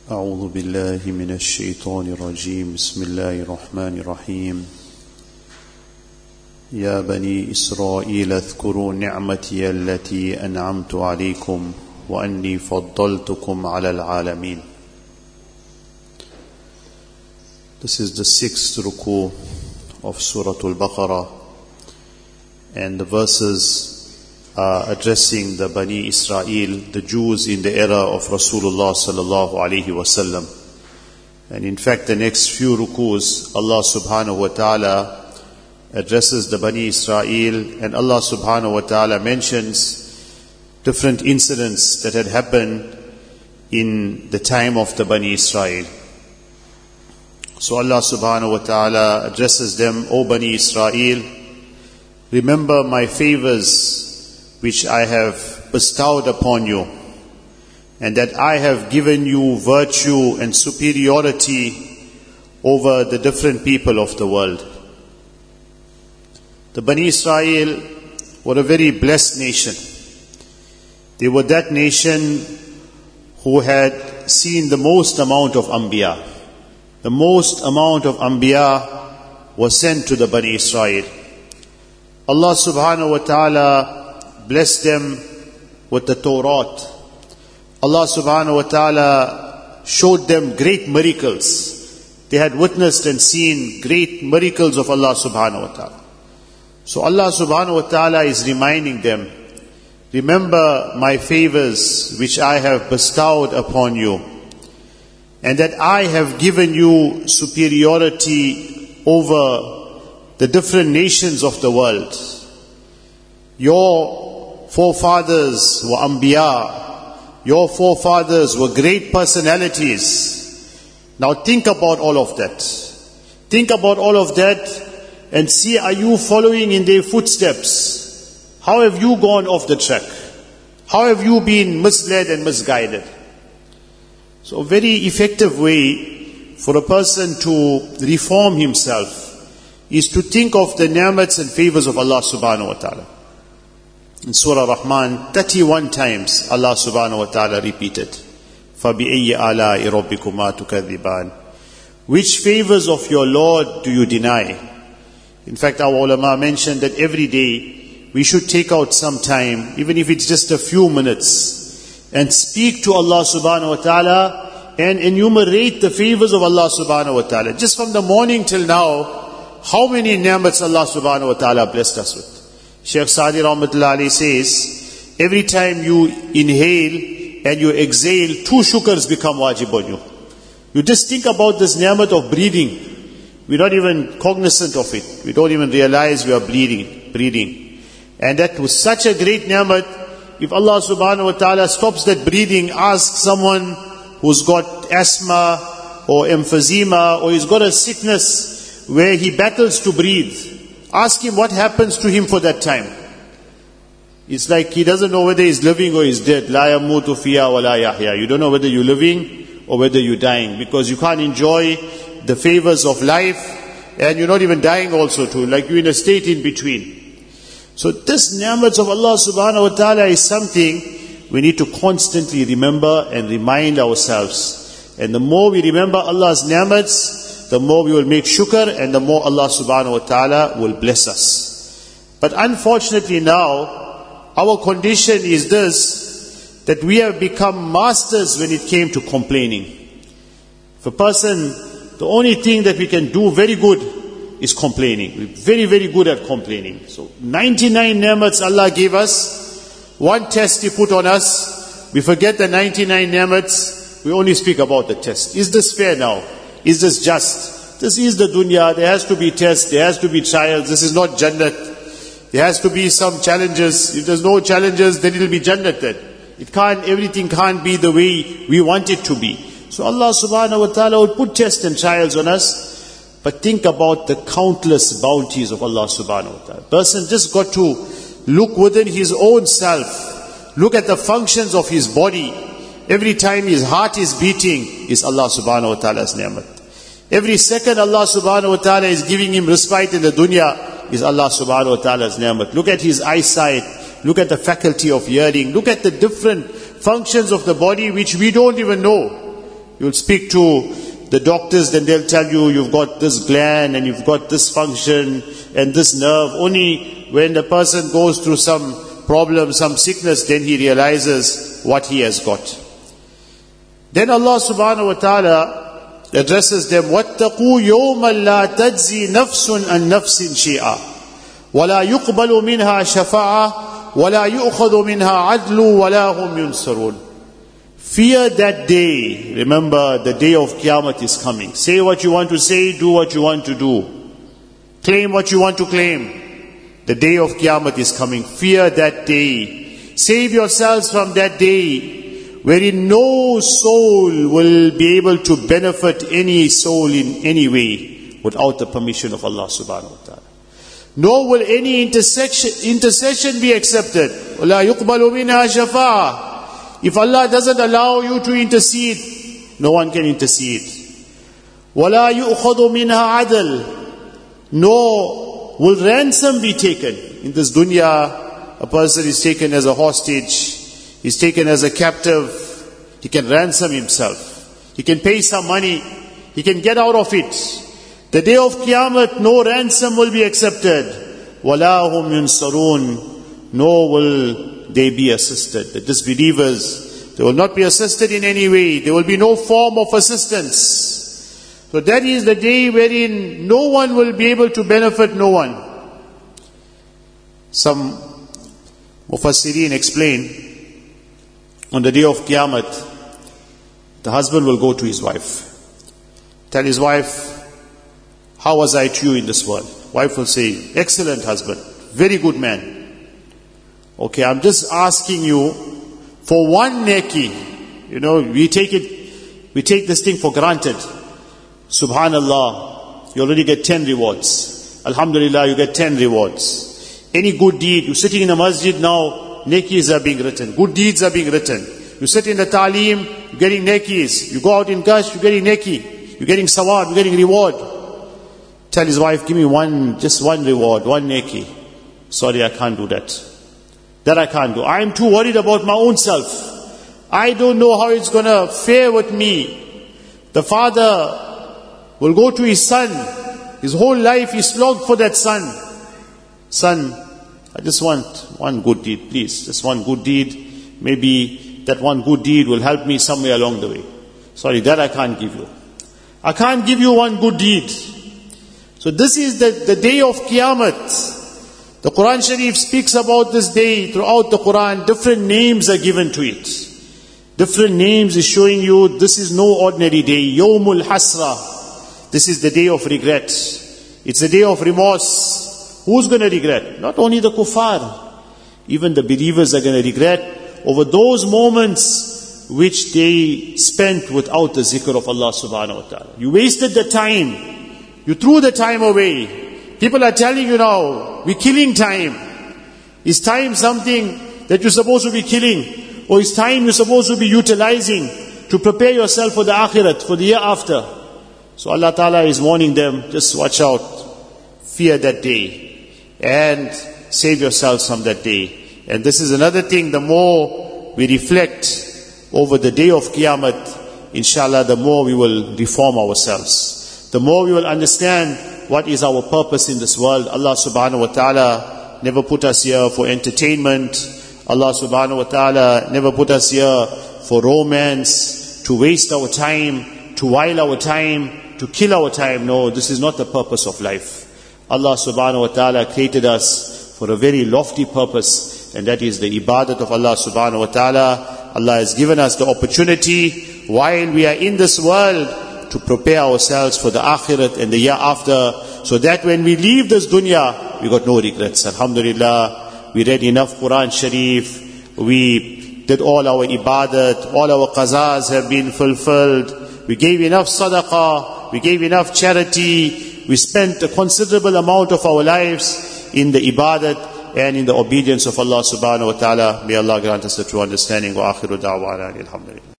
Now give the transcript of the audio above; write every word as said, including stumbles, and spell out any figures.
أعوذ بالله من الشيطان الرجيم بسم الله الرحمن الرحيم يا بني إسرائيل اذكروا نعمتي التي أنعمت عليكم وأني فضلتكم على العالمين. This is the sixth ruku of Surah Al-Baqarah, and the verses are addressing the Bani Israel, the Jews in the era of Rasulullah sallallahu alaihi wasallam. And in fact, the next few rukus, Allah subhanahu wa ta'ala addresses the Bani Israel, and Allah subhanahu wa ta'ala mentions different incidents that had happened in the time of the Bani Israel. So Allah subhanahu wa ta'ala addresses them, O Bani Israel, remember my favors which I have bestowed upon you, and that I have given you virtue and superiority over the different people of the world. The Bani Israel were a very blessed nation. They were that nation who had seen the most amount of Anbiya. The most amount of Anbiya was sent to the Bani Israel. Allah subhanahu wa ta'ala blessed them with the Torah. Allah subhanahu wa ta'ala showed them great miracles. They had witnessed and seen great miracles of Allah subhanahu wa ta'ala. So Allah subhanahu wa ta'ala is reminding them, remember my favors which I have bestowed upon you, and that I have given you superiority over the different nations of the world. Your forefathers were Anbiya. Your forefathers were great personalities. Now think about all of that. Think about all of that and see, are you following in their footsteps? How have you gone off the track? How have you been misled and misguided? So a very effective way for a person to reform himself is to think of the ni'mats and favors of Allah subhanahu wa ta'ala. In Surah Rahman, thirty-one times Allah subhanahu wa ta'ala repeated, فَبِأَيِّ آلَاءِ رَبِّكُمَا تُكَذِّبَانِ. Which favors of your Lord do you deny? In fact, our ulama mentioned that every day we should take out some time, even if it's just a few minutes, and speak to Allah subhanahu wa ta'ala and enumerate the favors of Allah subhanahu wa ta'ala. Just from the morning till now, how many ni'mats Allah subhanahu wa ta'ala blessed us with? Shaykh Sadi Rahmatullah Alayhi says, every time you inhale and you exhale, two shukrs become wajib on you. You just think about this ni'mat of breathing. We're not even cognizant of it. We don't even realize we are bleeding, breathing. And that was such a great ni'mat. If Allah subhanahu wa ta'ala stops that breathing, ask someone who's got asthma or emphysema, or he's got a sickness where he battles to breathe. Ask him what happens to him for that time. It's like he doesn't know whether he's living or he's dead. La yamutu fiha wa la yahya. You don't know whether you're living or whether you're dying, because you can't enjoy the favors of life, and you're not even dying also too, like you're in a state in between. So this ni'mats of Allah subhanahu wa ta'ala is something we need to constantly remember and remind ourselves. And the more we remember Allah's ni'mats, the more we will make shukr, and the more Allah subhanahu wa ta'ala will bless us. But unfortunately now, our condition is this, that we have become masters when it came to complaining. If a person, the only thing that we can do very good is complaining. We're very, very good at complaining. So ninety-nine ni'mats Allah gave us, one test He put on us, we forget the ninety-nine ni'mats, we only speak about the test. Is this fair now? Is this just? This is the dunya. There has to be tests, there has to be trials. This is not Jannat. There has to be some challenges. If there's no challenges, then it'll be Jannat then. It can't, everything can't be the way we want it to be. So Allah subhanahu wa ta'ala will put tests and trials on us. But think about the countless bounties of Allah subhanahu wa ta'ala. Person just got to look within his own self. Look at the functions of his body. Every time his heart is beating, is Allah subhanahu wa ta'ala's ni'mat. Every second Allah subhanahu wa ta'ala is giving him respite in the dunya, is Allah subhanahu wa ta'ala's ni'mat. Look at his eyesight. Look at the faculty of hearing. Look at the different functions of the body which we don't even know. You'll speak to the doctors, then they'll tell you you've got this gland and you've got this function and this nerve. Only when the person goes through some problem, some sickness, then he realizes what he has got. Then Allah subhanahu wa ta'ala addresses them, وَاتَّقُوا يَوْمًا لَا تَجْزِي نَفْسٌ عَنْ نَفْسٍ شَيْئًا وَلَا يُقْبَلُ مِنْهَا شَفَاعَةٌ وَلَا يُؤْخَذُ مِنْهَا عَدْلٌ وَلَا هُمْ يُنْصَرُونَ. Fear that day. Remember, the day of Qiyamah is coming. Say what you want to say, do what you want to do. Claim what you want to claim. The day of Qiyamah is coming. Fear that day. Save yourselves from that day, wherein no soul will be able to benefit any soul in any way without the permission of Allah subhanahu wa ta'ala. Nor will any intercession, intercession be accepted. وَلَا يُقْبَلُ مِنْهَا شَفَاعَةٌ. If Allah doesn't allow you to intercede, no one can intercede. وَلَا يُؤْخَذُ مِنْهَا عَدْلٌ. Nor will ransom be taken. In this dunya, a person is taken as a hostage, he's taken as a captive, he can ransom himself. He can pay some money, he can get out of it. The day of Qiyamah, no ransom will be accepted. وَلَا هُمْ يُنْصَرُونَ. Nor will they be assisted. The disbelievers, they will not be assisted in any way. There will be no form of assistance. So that is the day wherein no one will be able to benefit no one. Some Mufassirin explain, on the day of Qiyamah, the husband will go to his wife. Tell his wife, how was I to you in this world? Wife will say, excellent husband, very good man. Okay, I'm just asking you for one neki. You know, we take it, we take this thing for granted. Subhanallah, you already get ten rewards. Alhamdulillah, you get ten rewards. Any good deed, you're sitting in a masjid now, nekis are being written. Good deeds are being written. You sit in the talim, you're getting nekis. You go out in gash, you're getting neki. You're getting sawab, you're getting reward. Tell his wife, give me one, just one reward, one neki. Sorry, I can't do that. That I can't do. I am too worried about my own self. I don't know how it's going to fare with me. The father will go to his son. His whole life he slogged for that son. Son, I just want one good deed, please. Just one good deed. Maybe that one good deed will help me somewhere along the way. Sorry, that I can't give you. I can't give you one good deed. So this is the, the day of Qiyamah. The Quran Sharif speaks about this day throughout the Quran. Different names are given to it. Different names is showing you this is no ordinary day. Yawmul Hasra. This is the day of regret. It's a day of remorse. Who's going to regret? Not only the kuffar. Even the believers are going to regret over those moments which they spent without the zikr of Allah subhanahu wa ta'ala. You wasted the time. You threw the time away. People are telling you now, we're killing time. Is time something that you're supposed to be killing? Or is time you're supposed to be utilizing to prepare yourself for the akhirat, for the year after? So Allah Ta'ala is warning them, just watch out. Fear that day. And save yourselves from that day. And this is another thing, the more we reflect over the day of Qiyamah, inshallah, the more we will reform ourselves. The more we will understand what is our purpose in this world. Allah subhanahu wa ta'ala never put us here for entertainment. Allah subhanahu wa ta'ala never put us here for romance, to waste our time, to while our time, to kill our time. No, this is not the purpose of life. Allah subhanahu wa ta'ala created us for a very lofty purpose, and that is the ibadat of Allah subhanahu wa ta'ala. Allah has given us the opportunity while we are in this world to prepare ourselves for the akhirat and the year after, so that when we leave this dunya, we got no regrets. Alhamdulillah, we read enough Quran Sharif, we did all our ibadat, all our qazas have been fulfilled, we gave enough sadaqah, we gave enough charity, we spent a considerable amount of our lives in the ibadat and in the obedience of Allah subhanahu wa ta'ala. May Allah grant us the true understanding. Wa akhiru da'wana alhamdulillah.